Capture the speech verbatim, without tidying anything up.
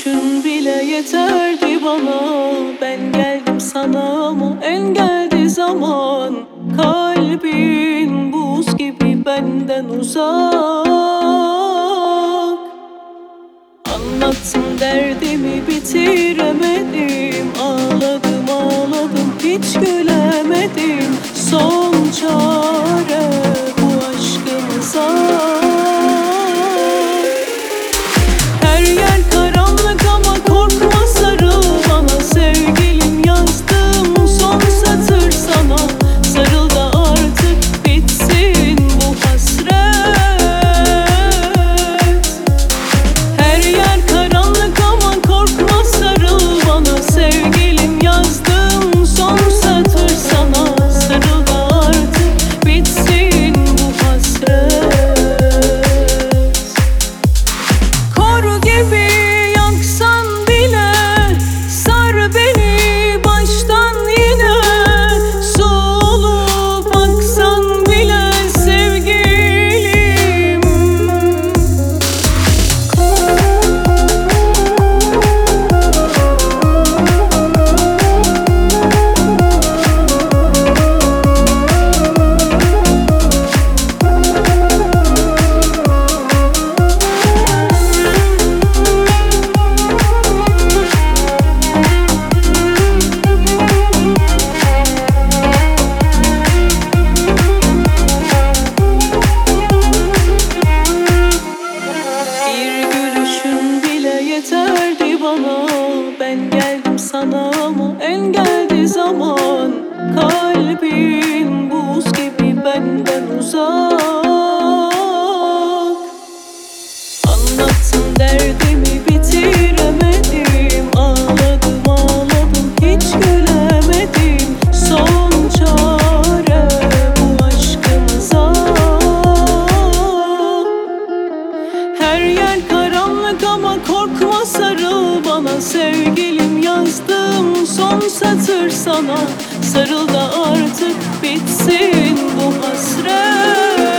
gülüşün bile yeterdi bana. Ben geldim sana ama engeldi zaman. Kalbin buz gibi benden uzak. Anlattım derdimi bitiremedim. Ağladım ağladım hiç gülemedim. Son çare bu aşkımıza. Her yer karanlık ama korkma sarıl bana. Sevgilim yazdım son satır sana. Sarıl da artık bitsin bu hasret. Her yer karanlık ama korkma sarıl bana. Sevgilim yazdım son satır sana. Sarıl da artık bitsin bu hasret. Kor gibi yaksan bile sar beni baştan yine. Su olup aksan bile sevgilim. Bir gülüşün bile yeterdi bana. Ben geldim sana ama engeldi zaman. Kalbin buz gibi benden uzak. Anlattım derdimi bitiremedim. Ağladım ağladım hiç gülemedim. Son çare bu aşkımıza. Her yer karanlık ama korkma sarıl bana. Sevgilim yazdım son satır sana. Sarıl da artık bitsin bu hasret.